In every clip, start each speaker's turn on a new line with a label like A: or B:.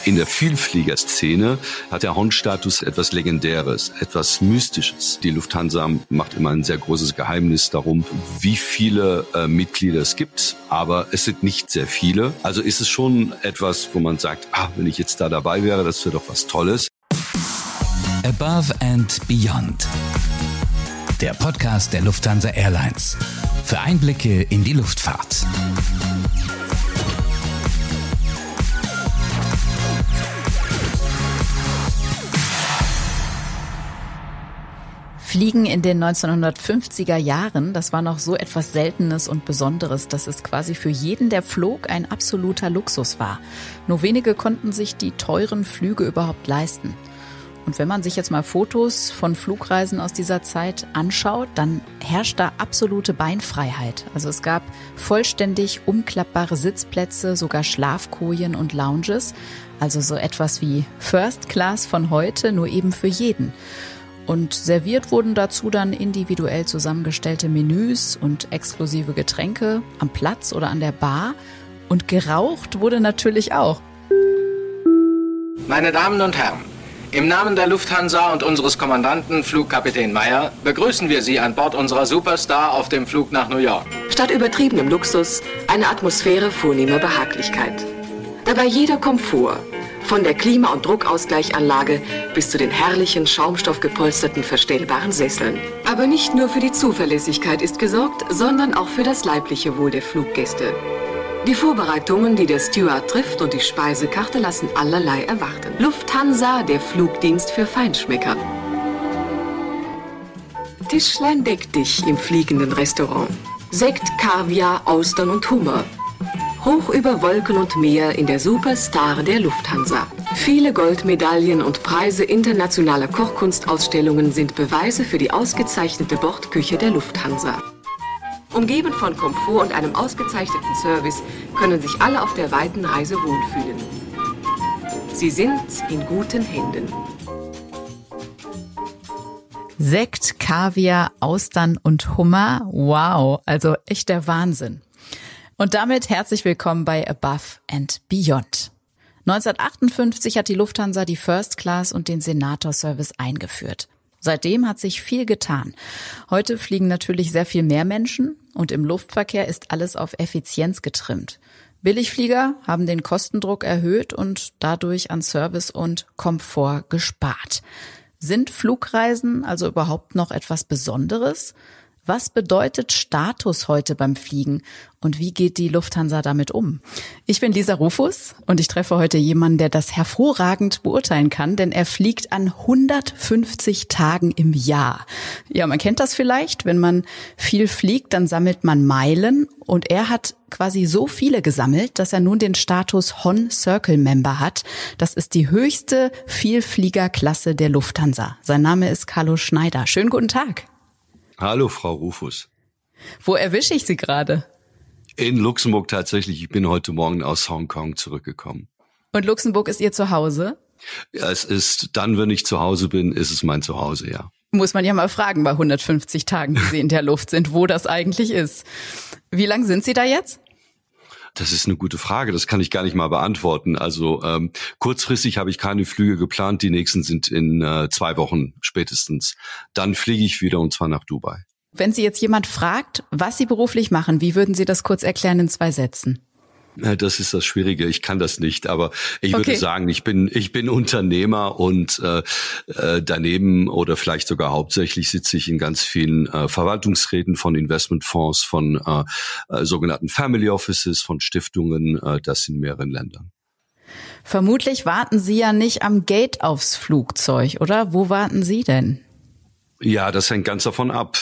A: In der Vielfliegerszene hat der Hon-Status etwas Legendäres, etwas Mystisches. Die Lufthansa macht immer ein sehr großes Geheimnis darum, wie viele Mitglieder es gibt, aber es sind nicht sehr viele. Also ist es schon etwas, wo man sagt, wenn ich jetzt da dabei wäre, das wäre doch was Tolles.
B: Above and Beyond. Der Podcast der Lufthansa Airlines. Für Einblicke in die Luftfahrt.
C: Fliegen in den 1950er Jahren, das war noch so etwas Seltenes und Besonderes, dass es quasi für jeden, der flog, ein absoluter Luxus war. Nur wenige konnten sich die teuren Flüge überhaupt leisten. Und wenn man sich jetzt mal Fotos von Flugreisen aus dieser Zeit anschaut, dann herrscht da absolute Beinfreiheit. Also es gab vollständig umklappbare Sitzplätze, sogar Schlafkojen und Lounges. Also so etwas wie First Class von heute, nur eben für jeden. Und serviert wurden dazu dann individuell zusammengestellte Menüs und exklusive Getränke am Platz oder an der Bar. Und geraucht wurde natürlich auch.
D: Meine Damen und Herren, im Namen der Lufthansa und unseres Kommandanten, Flugkapitän Meyer, begrüßen wir Sie an Bord unserer Superstar auf dem Flug nach New York.
E: Statt übertriebenem Luxus eine Atmosphäre vornehmer Behaglichkeit. Dabei jeder Komfort. Von der Klima- und Druckausgleichanlage bis zu den herrlichen, schaumstoffgepolsterten, verstellbaren Sesseln. Aber nicht nur für die Zuverlässigkeit ist gesorgt, sondern auch für das leibliche Wohl der Fluggäste. Die Vorbereitungen, die der Steward trifft, und die Speisekarte lassen allerlei erwarten. Lufthansa, der Flugdienst für Feinschmecker. Tischlein deck dich im fliegenden Restaurant. Sekt, Kaviar, Austern und Hummer. Hoch über Wolken und Meer in der Superstar der Lufthansa. Viele Goldmedaillen und Preise internationaler Kochkunstausstellungen sind Beweise für die ausgezeichnete Bordküche der Lufthansa. Umgeben von Komfort und einem ausgezeichneten Service können sich alle auf der weiten Reise wohlfühlen. Sie sind in guten Händen.
C: Sekt, Kaviar, Austern und Hummer. Wow, also echt der Wahnsinn. Und damit herzlich willkommen bei Above and Beyond. 1958 hat die Lufthansa die First Class und den Senator Service eingeführt. Seitdem hat sich viel getan. Heute fliegen natürlich sehr viel mehr Menschen und im Luftverkehr ist alles auf Effizienz getrimmt. Billigflieger haben den Kostendruck erhöht und dadurch an Service und Komfort gespart. Sind Flugreisen also überhaupt noch etwas Besonderes? Was bedeutet Status heute beim Fliegen und wie geht die Lufthansa damit um? Ich bin Lisa Rufus und ich treffe heute jemanden, der das hervorragend beurteilen kann, denn er fliegt an 150 Tagen im Jahr. Ja, man kennt das vielleicht, wenn man viel fliegt, dann sammelt man Meilen und er hat quasi so viele gesammelt, dass er nun den Status Hon Circle Member hat. Das ist die höchste Vielfliegerklasse der Lufthansa. Sein Name ist Carlo Schneider. Schönen guten Tag.
A: Hallo, Frau Rufus.
C: Wo erwische ich Sie gerade?
A: In Luxemburg tatsächlich. Ich bin heute Morgen aus Hongkong zurückgekommen.
C: Und Luxemburg ist Ihr Zuhause?
A: Ja, es ist dann, wenn ich zu Hause bin, ist es mein Zuhause, ja.
C: Muss man ja mal fragen bei 150 Tagen, die Sie in der Luft sind, wo das eigentlich ist. Wie lang sind Sie da jetzt?
A: Das ist eine gute Frage, das kann ich gar nicht mal beantworten. Also kurzfristig habe ich keine Flüge geplant, die nächsten sind in 2 Wochen spätestens. Dann fliege ich wieder und zwar nach Dubai.
C: Wenn Sie jetzt jemand fragt, was Sie beruflich machen, wie würden Sie das kurz erklären in 2 Sätzen?
A: Das ist das Schwierige, ich kann das nicht, aber ich würde sagen, ich bin Unternehmer und daneben oder vielleicht sogar hauptsächlich sitze ich in ganz vielen Verwaltungsräten von Investmentfonds, von sogenannten Family Offices, von Stiftungen, das in mehreren Ländern.
C: Vermutlich warten Sie ja nicht am Gate aufs Flugzeug, oder? Wo warten Sie denn?
A: Ja, das hängt ganz davon ab.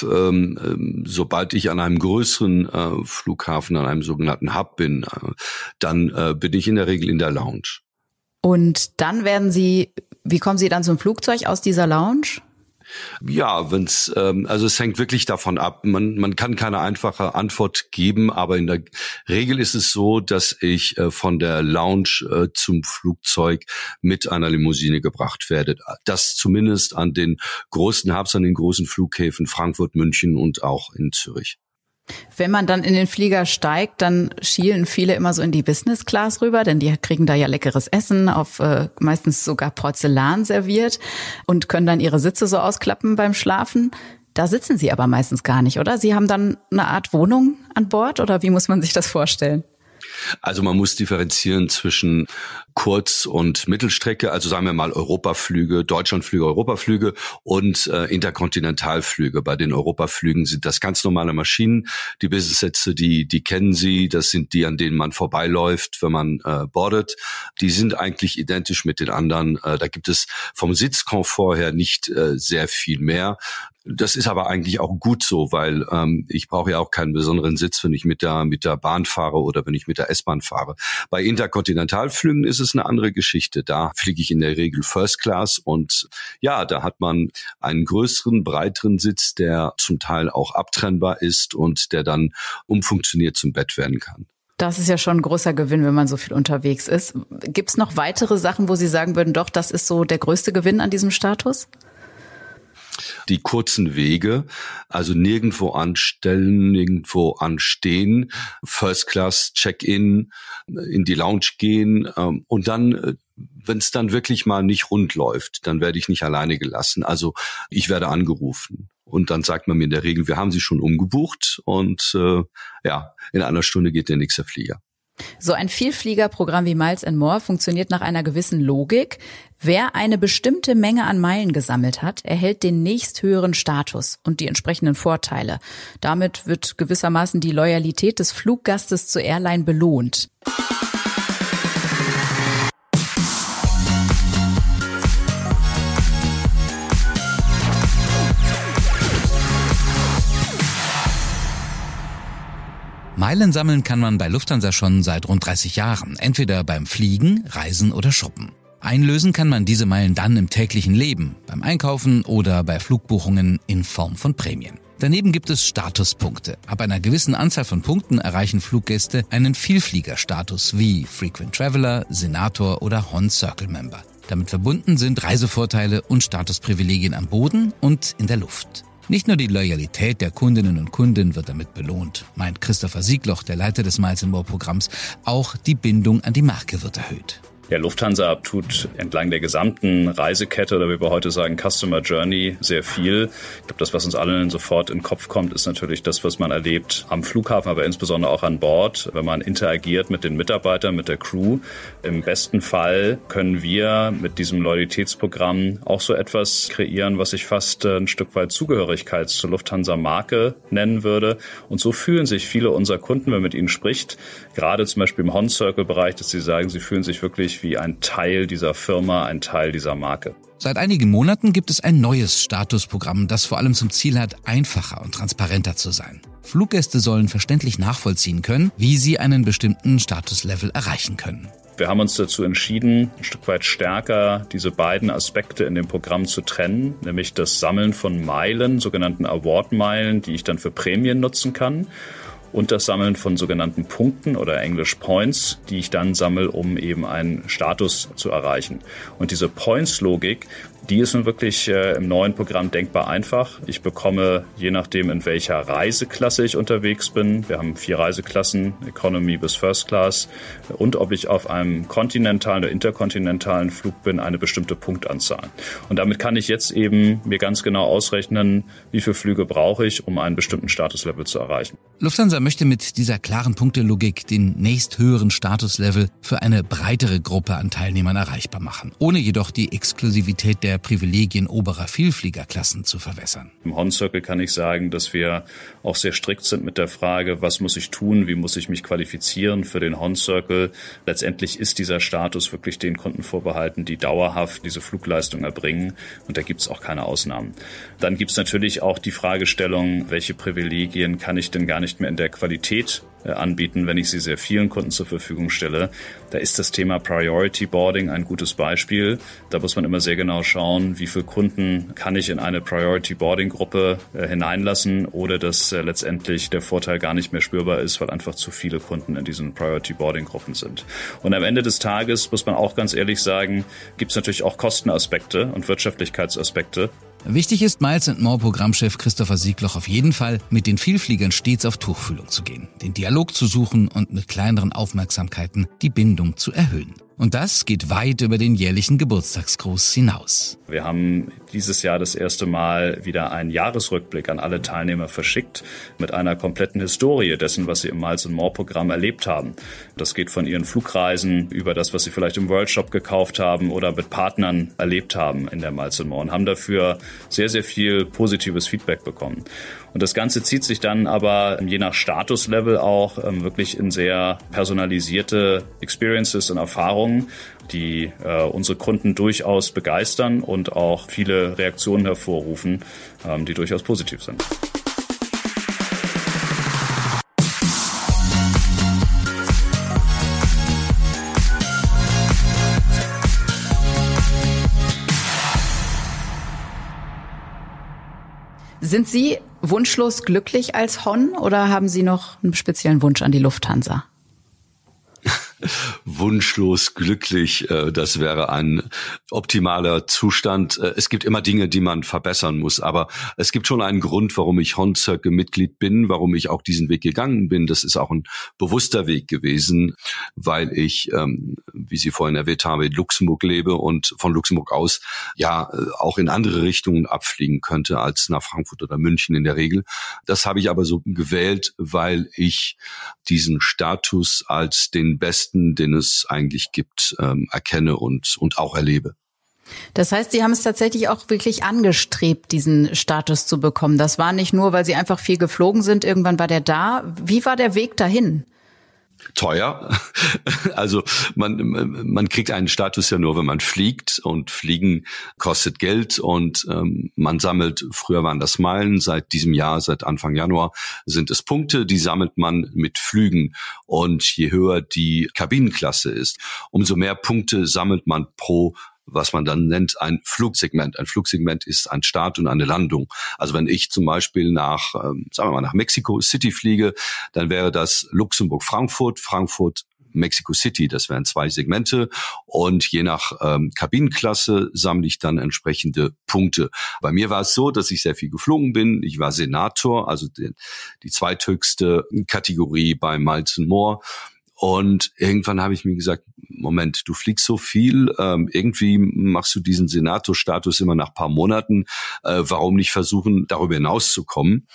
A: Sobald ich an einem größeren Flughafen, an einem sogenannten Hub bin, dann bin ich in der Regel in der Lounge.
C: Und dann wie kommen Sie dann zum Flugzeug aus dieser Lounge?
A: Ja, also es hängt wirklich davon ab. Man kann keine einfache Antwort geben, aber in der Regel ist es so, dass ich von der Lounge zum Flugzeug mit einer Limousine gebracht werde. Das zumindest an den großen Hubs, an den großen Flughäfen Frankfurt, München und auch in Zürich.
C: Wenn man dann in den Flieger steigt, dann schielen viele immer so in die Business Class rüber, denn die kriegen da ja leckeres Essen, auf meistens sogar Porzellan serviert und können dann ihre Sitze so ausklappen beim Schlafen. Da sitzen sie aber meistens gar nicht, oder? Sie haben dann eine Art Wohnung an Bord, oder wie muss man sich das vorstellen?
A: Also man muss differenzieren zwischen Kurz- und Mittelstrecke, also sagen wir mal Europaflüge, Deutschlandflüge, Europaflüge und Interkontinentalflüge. Bei den Europaflügen sind das ganz normale Maschinen. Die Business-Sätze, die kennen Sie, das sind die, an denen man vorbeiläuft, wenn man boardet. Die sind eigentlich identisch mit den anderen. Da gibt es vom Sitzkomfort her nicht sehr viel mehr. Das ist aber eigentlich auch gut so, weil ich brauche ja auch keinen besonderen Sitz, wenn ich mit der Bahn fahre oder wenn ich mit der S-Bahn fahre. Bei Interkontinentalflügen ist es eine andere Geschichte. Da fliege ich in der Regel First Class und ja, da hat man einen größeren, breiteren Sitz, der zum Teil auch abtrennbar ist und der dann umfunktioniert zum Bett werden kann.
C: Das ist ja schon ein großer Gewinn, wenn man so viel unterwegs ist. Gibt es noch weitere Sachen, wo Sie sagen würden, doch, das ist so der größte Gewinn an diesem Status?
A: Die kurzen Wege, also nirgendwo anstellen, nirgendwo anstehen, First Class Check-in, in die Lounge gehen und dann, wenn es dann wirklich mal nicht rund läuft, dann werde ich nicht alleine gelassen. Also ich werde angerufen und dann sagt man mir in der Regel, wir haben Sie schon umgebucht und in einer Stunde geht der nächste Flieger.
C: So ein Vielfliegerprogramm wie Miles & More funktioniert nach einer gewissen Logik. Wer eine bestimmte Menge an Meilen gesammelt hat, erhält den nächsthöheren Status und die entsprechenden Vorteile. Damit wird gewissermaßen die Loyalität des Fluggastes zur Airline belohnt.
B: Meilen sammeln kann man bei Lufthansa schon seit rund 30 Jahren, entweder beim Fliegen, Reisen oder Shoppen. Einlösen kann man diese Meilen dann im täglichen Leben, beim Einkaufen oder bei Flugbuchungen in Form von Prämien. Daneben gibt es Statuspunkte. Ab einer gewissen Anzahl von Punkten erreichen Fluggäste einen Vielfliegerstatus wie Frequent Traveler, Senator oder Hon Circle Member. Damit verbunden sind Reisevorteile und Statusprivilegien am Boden und in der Luft. Nicht nur die Loyalität der Kundinnen und Kunden wird damit belohnt, meint Christopher Siegloch, der Leiter des Miles & More Programms, auch die Bindung an die Marke wird erhöht.
F: Ja, Lufthansa tut entlang der gesamten Reisekette oder wie wir heute sagen Customer Journey sehr viel. Ich glaube, das, was uns allen sofort in den Kopf kommt, ist natürlich das, was man erlebt am Flughafen, aber insbesondere auch an Bord, wenn man interagiert mit den Mitarbeitern, mit der Crew. Im besten Fall können wir mit diesem Loyalitätsprogramm auch so etwas kreieren, was ich fast ein Stück weit Zugehörigkeit zur Lufthansa-Marke nennen würde. Und so fühlen sich viele unserer Kunden, wenn man mit ihnen spricht, gerade zum Beispiel im Hon-Circle-Bereich, dass sie sagen, sie fühlen sich wirklich wie ein Teil dieser Firma, ein Teil dieser Marke.
B: Seit einigen Monaten gibt es ein neues Statusprogramm, das vor allem zum Ziel hat, einfacher und transparenter zu sein. Fluggäste sollen verständlich nachvollziehen können, wie sie einen bestimmten Statuslevel erreichen können.
F: Wir haben uns dazu entschieden, ein Stück weit stärker diese beiden Aspekte in dem Programm zu trennen, nämlich das Sammeln von Meilen, sogenannten Award-Meilen, die ich dann für Prämien nutzen kann, und das Sammeln von sogenannten Punkten oder Englisch Points, die ich dann sammle, um eben einen Status zu erreichen. Und diese Points-Logik, die ist nun wirklich im neuen Programm denkbar einfach. Ich bekomme, je nachdem in welcher Reiseklasse ich unterwegs bin, wir haben 4 Reiseklassen, Economy bis First Class, und ob ich auf einem kontinentalen oder interkontinentalen Flug bin, eine bestimmte Punktanzahl. Und damit kann ich jetzt eben mir ganz genau ausrechnen, wie viele Flüge brauche ich, um einen bestimmten Statuslevel zu erreichen.
B: Lufthansa möchte mit dieser klaren Punktelogik den nächsthöheren Statuslevel für eine breitere Gruppe an Teilnehmern erreichbar machen, ohne jedoch die Exklusivität der Privilegien oberer Vielfliegerklassen zu verwässern.
F: Im Hon Circle kann ich sagen, dass wir auch sehr strikt sind mit der Frage, was muss ich tun, wie muss ich mich qualifizieren für den Hon Circle. Letztendlich ist dieser Status wirklich den Kunden vorbehalten, die dauerhaft diese Flugleistung erbringen, und da gibt es auch keine Ausnahmen. Dann gibt es natürlich auch die Fragestellung, welche Privilegien kann ich denn gar nicht mehr in der Qualität anbieten, wenn ich sie sehr vielen Kunden zur Verfügung stelle. Da ist das Thema Priority Boarding ein gutes Beispiel. Da muss man immer sehr genau schauen, wie viele Kunden kann ich in eine Priority Boarding Gruppe hineinlassen, oder dass letztendlich der Vorteil gar nicht mehr spürbar ist, weil einfach zu viele Kunden in diesen Priority Boarding Gruppen sind. Und am Ende des Tages muss man auch ganz ehrlich sagen, gibt es natürlich auch Kostenaspekte und Wirtschaftlichkeitsaspekte.
B: Wichtig ist Miles & More Programmchef Christopher Siegloch auf jeden Fall, mit den Vielfliegern stets auf Tuchfühlung zu gehen, den Dialog zu suchen und mit kleineren Aufmerksamkeiten die Bindung zu erhöhen. Und das geht weit über den jährlichen Geburtstagsgruß hinaus.
F: Wir haben dieses Jahr das erste Mal wieder einen Jahresrückblick an alle Teilnehmer verschickt mit einer kompletten Historie dessen, was sie im Miles & More Programm erlebt haben. Das geht von ihren Flugreisen über das, was sie vielleicht im World Shop gekauft haben oder mit Partnern erlebt haben in der Miles & More und haben dafür sehr, sehr viel positives Feedback bekommen. Und das Ganze zieht sich dann aber je nach Statuslevel auch wirklich in sehr personalisierte Experiences und Erfahrungen, die unsere Kunden durchaus begeistern und auch viele Reaktionen hervorrufen, die durchaus positiv sind.
C: Sind Sie wunschlos glücklich als Hon oder haben Sie noch einen speziellen Wunsch an die Lufthansa?
A: Wunschlos glücklich, das wäre ein optimaler Zustand. Es gibt immer Dinge, die man verbessern muss, aber es gibt schon einen Grund, warum ich HON-Circle-Mitglied bin, warum ich auch diesen Weg gegangen bin. Das ist auch ein bewusster Weg gewesen, weil ich, wie Sie vorhin erwähnt haben, in Luxemburg lebe und von Luxemburg aus ja auch in andere Richtungen abfliegen könnte als nach Frankfurt oder München in der Regel. Das habe ich aber so gewählt, weil ich diesen Status als den besten, den es eigentlich gibt, erkenne und auch erlebe.
C: Das heißt, Sie haben es tatsächlich auch wirklich angestrebt, diesen Status zu bekommen. Das war nicht nur, weil Sie einfach viel geflogen sind, irgendwann war der da. Wie war der Weg dahin?
A: Teuer. Also man kriegt einen Status ja nur, wenn man fliegt, und Fliegen kostet Geld und man sammelt, früher waren das Meilen, seit diesem Jahr, seit Anfang Januar sind es Punkte, die sammelt man mit Flügen, und je höher die Kabinenklasse ist, umso mehr Punkte sammelt man pro, was man dann nennt, ein Flugsegment. Ein Flugsegment ist ein Start und eine Landung. Also wenn ich zum Beispiel nach, sagen wir mal, nach Mexico City fliege, dann wäre das Luxemburg-Frankfurt, Frankfurt-Mexico City. Das wären 2 Segmente, und je nach Kabinenklasse sammle ich dann entsprechende Punkte. Bei mir war es so, dass ich sehr viel geflogen bin. Ich war Senator, also die zweithöchste Kategorie bei Miles & More. Und irgendwann habe ich mir gesagt, Moment, du fliegst so viel, irgendwie machst du diesen Senatorstatus immer nach ein paar Monaten. Warum nicht versuchen, darüber hinauszukommen?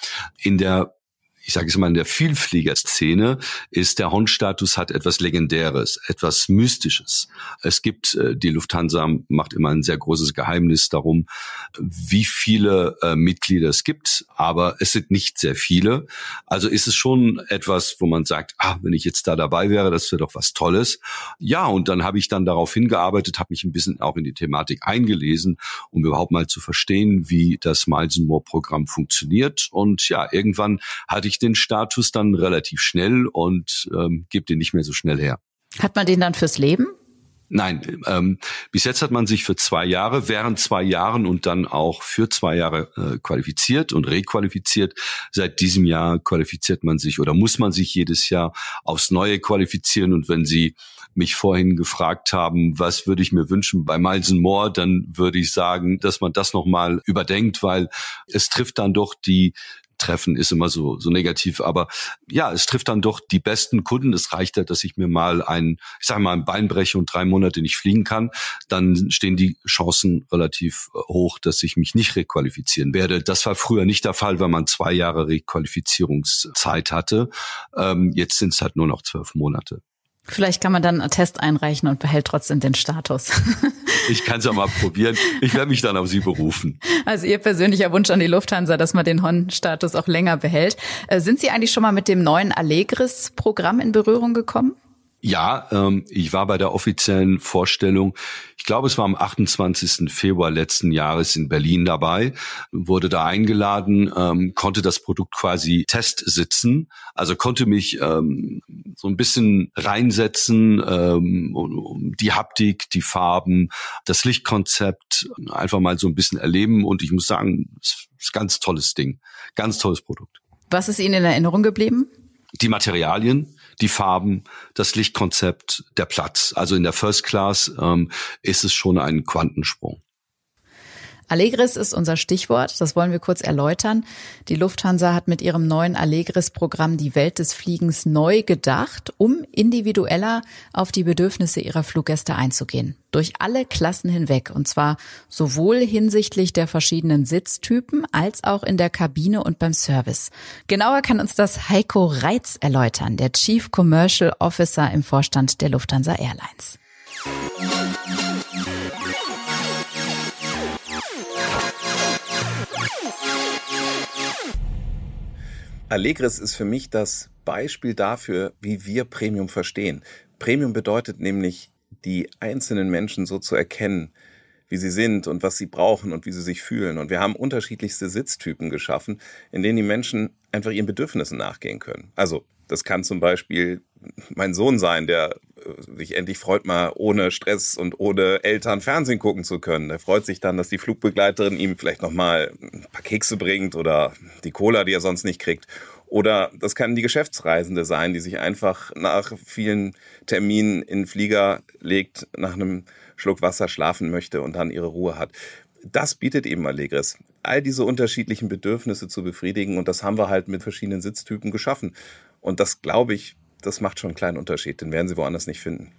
A: Ich sage es mal, in der Vielfliegerszene ist der HON-Status hat etwas Legendäres, etwas Mystisches. Es gibt, die Lufthansa macht immer ein sehr großes Geheimnis darum, wie viele Mitglieder es gibt, aber es sind nicht sehr viele. Also ist es schon etwas, wo man sagt, wenn ich jetzt da dabei wäre, das wäre doch was Tolles. Ja, und dann habe ich dann darauf hingearbeitet, habe mich ein bisschen auch in die Thematik eingelesen, um überhaupt mal zu verstehen, wie das Miles & More Programm funktioniert. Und ja, irgendwann hatte ich den Status dann relativ schnell und gebe den nicht mehr so schnell her.
C: Hat man den dann fürs Leben?
A: Nein, bis jetzt hat man sich für 2 Jahre, während 2 Jahren und dann auch für 2 Jahre qualifiziert und requalifiziert. Seit diesem Jahr qualifiziert man sich oder muss man sich jedes Jahr aufs Neue qualifizieren. Und wenn Sie mich vorhin gefragt haben, was würde ich mir wünschen bei Miles & More, dann würde ich sagen, dass man das nochmal überdenkt, weil es trifft dann doch Treffen ist immer so negativ, aber ja, es trifft dann doch die besten Kunden. Es reicht ja, dass ich mir mal ein Bein breche und 3 Monate nicht fliegen kann, dann stehen die Chancen relativ hoch, dass ich mich nicht requalifizieren werde. Das war früher nicht der Fall, weil man 2 Jahre Requalifizierungszeit hatte. Jetzt sind es halt nur noch 12 Monate.
C: Vielleicht kann man dann einen Test einreichen und behält trotzdem den Status.
A: Ich kann es ja mal probieren. Ich werde mich dann auf Sie berufen.
C: Also Ihr persönlicher Wunsch an die Lufthansa, dass man den HON-Status auch länger behält. Sind Sie eigentlich schon mal mit dem neuen Allegris-Programm in Berührung gekommen?
A: Ja, ich war bei der offiziellen Vorstellung, ich glaube, es war am 28. Februar letzten Jahres in Berlin dabei, wurde da eingeladen, konnte das Produkt quasi testsitzen, also konnte mich so ein bisschen reinsetzen, die Haptik, die Farben, das Lichtkonzept einfach mal so ein bisschen erleben, und ich muss sagen, es ist ein ganz tolles Ding, ganz tolles Produkt.
C: Was ist Ihnen in Erinnerung geblieben?
A: Die Materialien, die Farben, das Lichtkonzept, der Platz. Also in der First Class ist es schon ein Quantensprung.
C: Allegris ist unser Stichwort, das wollen wir kurz erläutern. Die Lufthansa hat mit ihrem neuen Allegris-Programm die Welt des Fliegens neu gedacht, um individueller auf die Bedürfnisse ihrer Fluggäste einzugehen. Durch alle Klassen hinweg, und zwar sowohl hinsichtlich der verschiedenen Sitztypen als auch in der Kabine und beim Service. Genauer kann uns das Heiko Reitz erläutern, der Chief Commercial Officer im Vorstand der Lufthansa Airlines.
G: Allegris ist für mich das Beispiel dafür, wie wir Premium verstehen. Premium bedeutet nämlich, die einzelnen Menschen so zu erkennen, wie sie sind und was sie brauchen und wie sie sich fühlen. Und wir haben unterschiedlichste Sitztypen geschaffen, in denen die Menschen einfach ihren Bedürfnissen nachgehen können. Also das kann zum Beispiel mein Sohn sein, der sich endlich freut, mal ohne Stress und ohne Eltern Fernsehen gucken zu können. Der freut sich dann, dass die Flugbegleiterin ihm vielleicht nochmal ein paar Kekse bringt oder die Cola, die er sonst nicht kriegt. Oder das kann die Geschäftsreisende sein, die sich einfach nach vielen Terminen in den Flieger legt, nach einem Schluck Wasser schlafen möchte und dann ihre Ruhe hat. Das bietet eben Allegris, all diese unterschiedlichen Bedürfnisse zu befriedigen, und das haben wir halt mit verschiedenen Sitztypen geschaffen. Und das, glaube ich, das macht schon einen kleinen Unterschied, den werden Sie woanders nicht finden.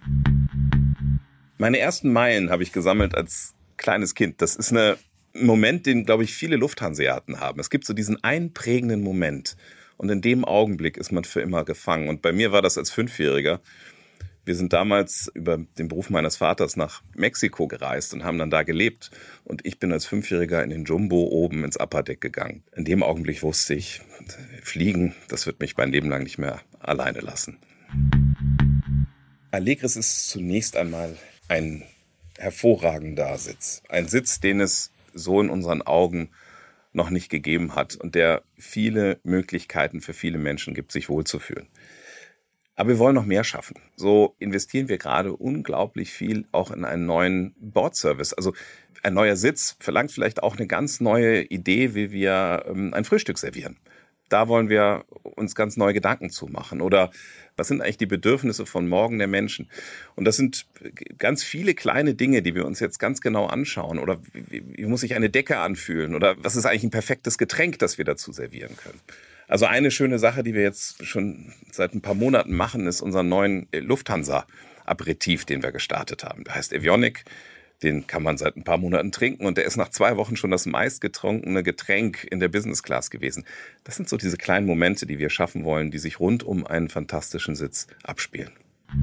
G: Meine ersten Meilen habe ich gesammelt als kleines Kind. Das ist ein Moment, den, glaube ich, viele Lufthanseaten haben. Es gibt so diesen einprägenden Moment, und in dem Augenblick ist man für immer gefangen. Und bei mir war das als 5-Jähriger. Wir sind damals über den Beruf meines Vaters nach Mexiko gereist und haben dann da gelebt. Und ich bin als 5-Jähriger in den Jumbo oben ins Upper Deck gegangen. In dem Augenblick wusste ich, Fliegen, das wird mich mein Leben lang nicht mehr alleine lassen. Allegris ist zunächst einmal ein hervorragender Sitz. Ein Sitz, den es so in unseren Augen noch nicht gegeben hat und der viele Möglichkeiten für viele Menschen gibt, sich wohlzufühlen. Aber wir wollen noch mehr schaffen. So investieren wir gerade unglaublich viel auch in einen neuen Bordservice. Also ein neuer Sitz verlangt vielleicht auch eine ganz neue Idee, wie wir ein Frühstück servieren. Da wollen wir uns ganz neue Gedanken zu machen. Oder was sind eigentlich die Bedürfnisse von morgen der Menschen? Und das sind ganz viele kleine Dinge, die wir uns jetzt ganz genau anschauen. Oder wie muss sich eine Decke anfühlen? Oder was ist eigentlich ein perfektes Getränk, das wir dazu servieren können? Also eine schöne Sache, die wir jetzt schon seit ein paar Monaten machen, ist unseren neuen Lufthansa-Aperitif, den wir gestartet haben. Der heißt Avionic. Den kann man seit ein paar Monaten trinken, und der ist nach 2 Wochen schon das meistgetrunkene Getränk in der Business Class gewesen. Das sind so diese kleinen Momente, die wir schaffen wollen, die sich rund um einen fantastischen Sitz abspielen.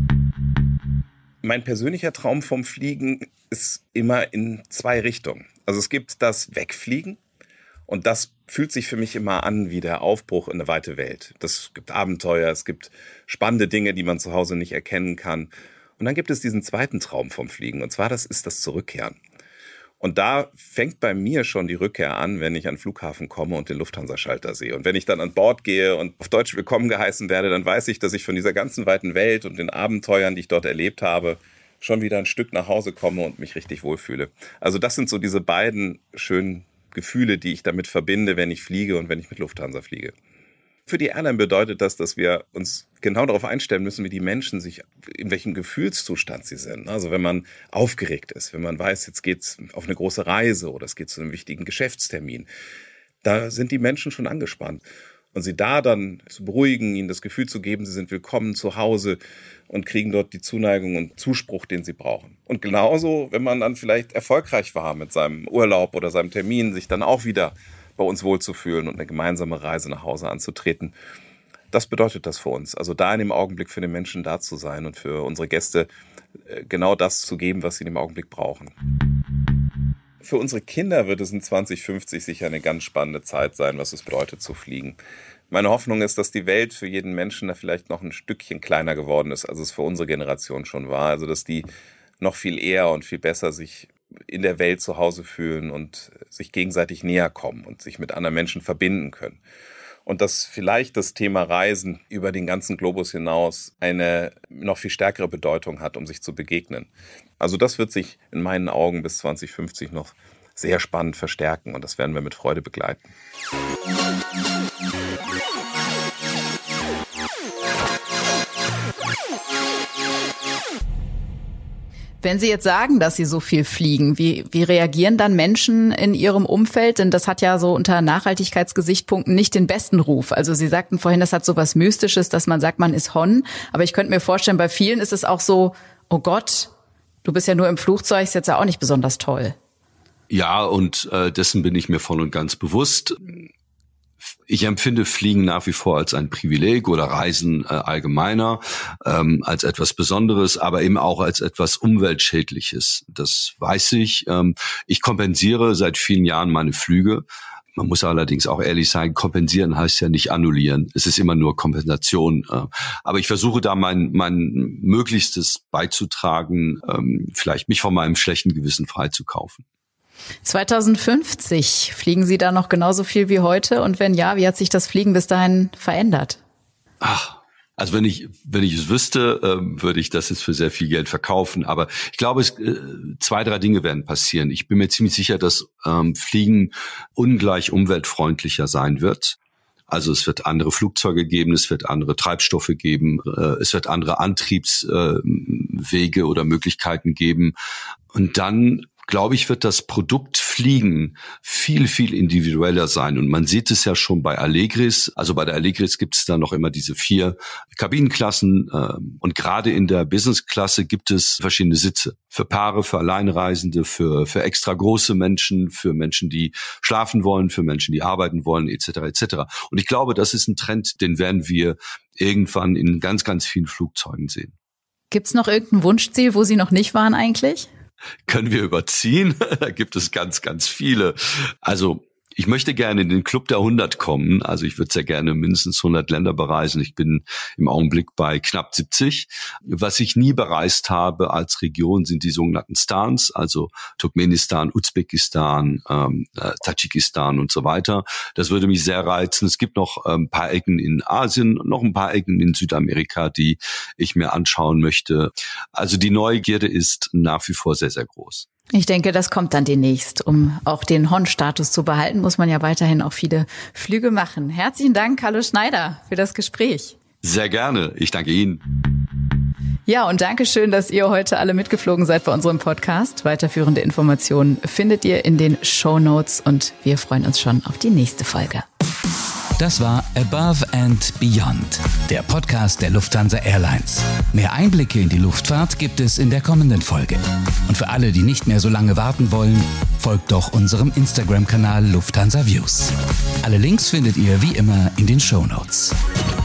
G: Mein persönlicher Traum vom Fliegen ist immer in 2 Richtungen. Also es gibt das Wegfliegen, und das fühlt sich für mich immer an wie der Aufbruch in eine weite Welt. Es gibt Abenteuer, es gibt spannende Dinge, die man zu Hause nicht erkennen kann. Und dann gibt es diesen zweiten Traum vom Fliegen, und zwar das ist das Zurückkehren. Und da fängt bei mir schon die Rückkehr an, wenn ich an den Flughafen komme und den Lufthansa-Schalter sehe. Und wenn ich dann an Bord gehe und auf Deutsch willkommen geheißen werde, dann weiß ich, dass ich von dieser ganzen weiten Welt und den Abenteuern, die ich dort erlebt habe, schon wieder ein Stück nach Hause komme und mich richtig wohlfühle. Also das sind so diese beiden schönen Gefühle, die ich damit verbinde, wenn ich fliege und wenn ich mit Lufthansa fliege. Für die Airline bedeutet das, dass wir uns genau darauf einstellen müssen, wie die Menschen sich, in welchem Gefühlszustand sie sind. Also wenn man aufgeregt ist, wenn man weiß, jetzt geht's auf eine große Reise oder es geht zu einem wichtigen Geschäftstermin, da sind die Menschen schon angespannt. Und sie da dann zu beruhigen, ihnen das Gefühl zu geben, sie sind willkommen zu Hause und kriegen dort die Zuneigung und Zuspruch, den sie brauchen. Und genauso, wenn man dann vielleicht erfolgreich war mit seinem Urlaub oder seinem Termin, sich dann auch wieder bei uns wohlzufühlen und eine gemeinsame Reise nach Hause anzutreten. Das bedeutet das für uns. Also da in dem Augenblick für den Menschen da zu sein und für unsere Gäste genau das zu geben, was sie in dem Augenblick brauchen. Für unsere Kinder wird es in 2050 sicher eine ganz spannende Zeit sein, was es bedeutet zu fliegen. Meine Hoffnung ist, dass die Welt für jeden Menschen da vielleicht noch ein Stückchen kleiner geworden ist, als es für unsere Generation schon war. Also dass die noch viel eher und viel besser sich in der Welt zu Hause fühlen und sich gegenseitig näher kommen und sich mit anderen Menschen verbinden können. Und dass vielleicht das Thema Reisen über den ganzen Globus hinaus eine noch viel stärkere Bedeutung hat, um sich zu begegnen. Also das wird sich in meinen Augen bis 2050 noch sehr spannend verstärken, und das werden wir mit Freude begleiten.
C: Wenn Sie jetzt sagen, dass Sie so viel fliegen, wie reagieren dann Menschen in Ihrem Umfeld? Denn das hat ja so unter Nachhaltigkeitsgesichtspunkten nicht den besten Ruf. Also Sie sagten vorhin, das hat so was Mystisches, dass man sagt, man ist Hon. Aber ich könnte mir vorstellen, bei vielen ist es auch so, oh Gott, du bist ja nur im Flugzeug, ist jetzt ja auch nicht besonders toll.
A: Ja, und dessen bin ich mir voll und ganz bewusst. Ich empfinde Fliegen nach wie vor als ein Privileg oder Reisen allgemeiner, als etwas Besonderes, aber eben auch als etwas Umweltschädliches. Das weiß ich. Ich kompensiere seit vielen Jahren meine Flüge. Man muss allerdings auch ehrlich sein, kompensieren heißt ja nicht annullieren. Es ist immer nur Kompensation. Aber ich versuche da mein Möglichstes beizutragen, vielleicht mich von meinem schlechten Gewissen freizukaufen.
C: 2050, fliegen Sie da noch genauso viel wie heute? Und wenn ja, wie hat sich das Fliegen bis dahin verändert?
A: Also wenn ich es wüsste, würde ich das jetzt für sehr viel Geld verkaufen. Aber ich glaube, 2, 3 Dinge werden passieren. Ich bin mir ziemlich sicher, dass Fliegen ungleich umweltfreundlicher sein wird. Also es wird andere Flugzeuge geben, es wird andere Treibstoffe geben, es wird andere Antriebswege oder Möglichkeiten geben. Und dann, glaube ich, wird das Produkt Fliegen viel, viel individueller sein. Und man sieht es ja schon bei Allegris. Also bei der Allegris gibt es da noch immer diese 4 Kabinenklassen. Und gerade in der Business-Klasse gibt es verschiedene Sitze. Für Paare, für Alleinreisende, für extra große Menschen, für Menschen, die schlafen wollen, für Menschen, die arbeiten wollen, etc. etc. Und ich glaube, das ist ein Trend, den werden wir irgendwann in ganz, ganz vielen Flugzeugen sehen.
C: Gibt's noch irgendein Wunschziel, wo Sie noch nicht waren eigentlich?
A: Können wir überziehen? Da gibt es ganz, ganz viele. Also ich möchte gerne in den Club der 100 kommen. Also ich würde sehr gerne mindestens 100 Länder bereisen. Ich bin im Augenblick bei knapp 70. Was ich nie bereist habe als Region sind die sogenannten Stans, also Turkmenistan, Usbekistan, Tadschikistan und so weiter. Das würde mich sehr reizen. Es gibt noch ein paar Ecken in Asien, noch ein paar Ecken in Südamerika, die ich mir anschauen möchte. Also die Neugierde ist nach wie vor sehr, sehr groß.
C: Ich denke, das kommt dann demnächst. Um auch den Hon-Status zu behalten, muss man ja weiterhin auch viele Flüge machen. Herzlichen Dank, Carlo Schneider, für das Gespräch.
A: Sehr gerne. Ich danke Ihnen.
C: Ja, und danke schön, dass ihr heute alle mitgeflogen seid bei unserem Podcast. Weiterführende Informationen findet ihr in den Shownotes und wir freuen uns schon auf die nächste Folge.
B: Das war Above and Beyond, der Podcast der Lufthansa Airlines. Mehr Einblicke in die Luftfahrt gibt es in der kommenden Folge. Und für alle, die nicht mehr so lange warten wollen, folgt doch unserem Instagram-Kanal Lufthansa Views. Alle Links findet ihr wie immer in den Shownotes.